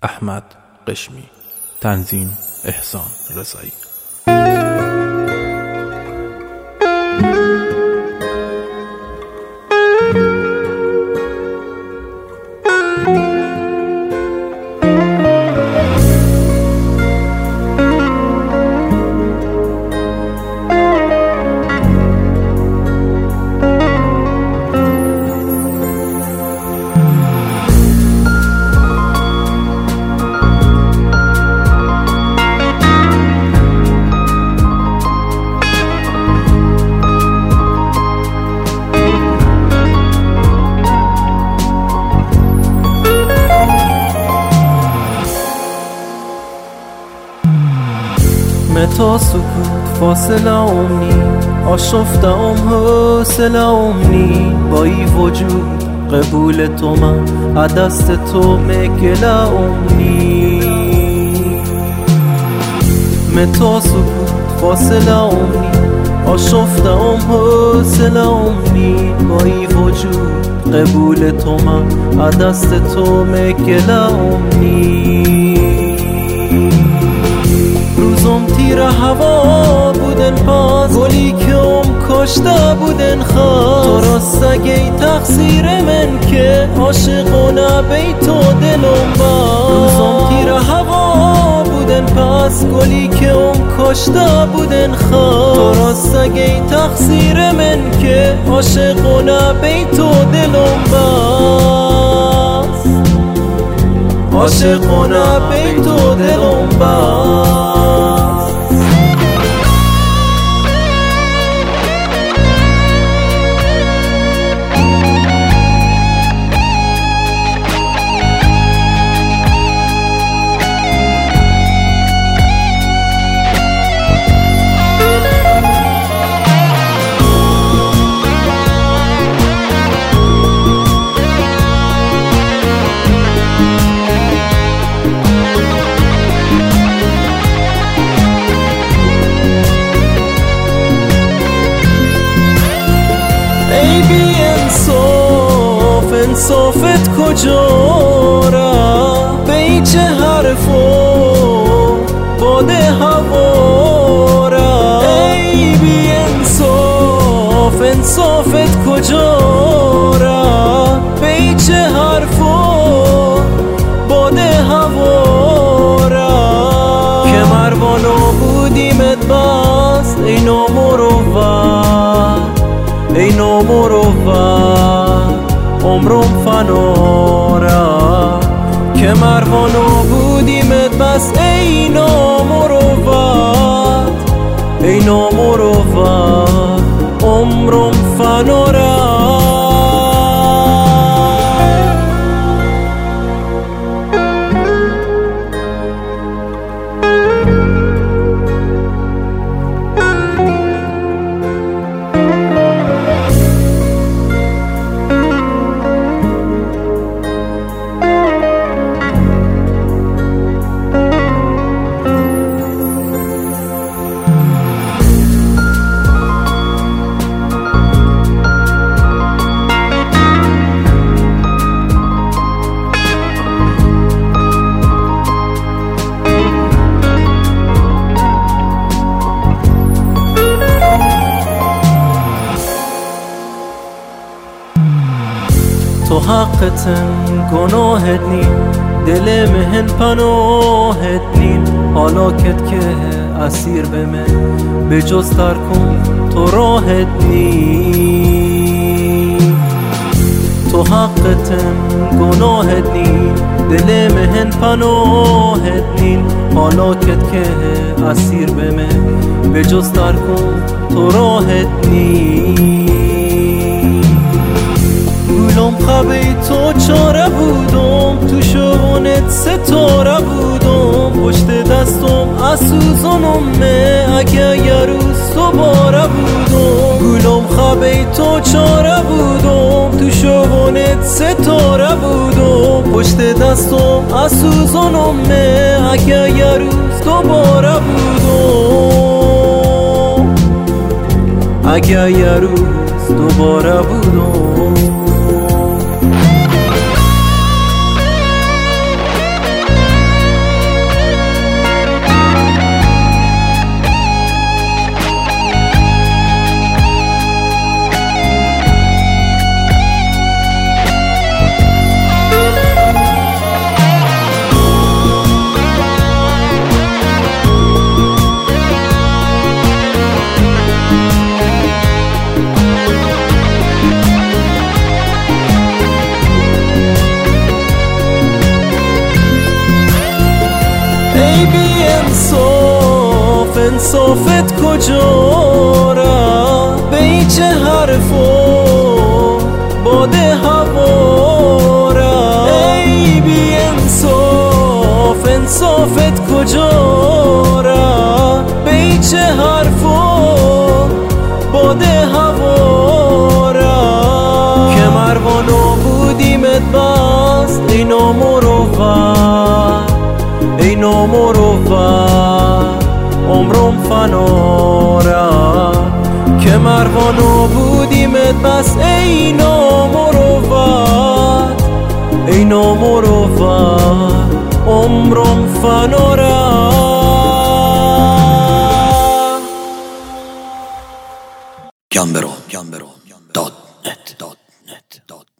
احمد قشمی. تنظیم احسان رضایی. تا سکوت فاصله امنی آشفته حوصله امنی با ای وجود قبول تو من دست تو مگل امنی تا سکوت فاصله امنی آشفته حوصله امنی با ای وجود قبول تو من دست تو مگل امنی روزم تیر هوا بودن پاس گلی که کشته بودن خواست تو راست اگه تقصیر من که عاشقانه بی تو دلم باز روزم تیر هوا بودن پاس گلی که کشته بودن خواست تو راست اگه تقصیر من که عاشقانه بی تو دلم باز عاشقانه بی تو دلم باز انصافت کجا را به این چه حرفو باده هوا را ای بی انصاف انصافت کجا را به این چه حرفو باده هوا را که مروانو بودیمت بست ای نامروت ای نامروت عمرم فنارا که مروانو بودیمت بس ای نامروت ای نامروت عمرم فنارا تو حقتن گناهت نی دل مهن پناهت نی حالا کت که اسیر به من به جز تر کن تو راحت نی تو حقتن گناهت نی دل مهن پناهت نی حالا کت که اسیر به من به جز تر کن تو راحت نی گولم خوابه تو چاره بودم تو شونت ستاره بودم پشت دستم اسوزانم اگه یه روز دوباره بودم گولم خوابه تو چاره بودم تو شونت ستاره بودم پشت دستم اسوزانم اگه یه روز دوباره بودم اگه یه روز دوباره بودم بی انصاف انصافت کجا رفت؟ به این چه حرف و باد هوا رفت؟ ای بی انصاف انصافت کجا رفت؟ به این چه حرف و باد هوا رفت؟ که مروانو بودیمت بست ای نامروت، ای نامروت عمرم فنا رفت. که مروانو بودیمت بس ای نامروت، ای نامروت عمرم فنا رفت. Gambero.net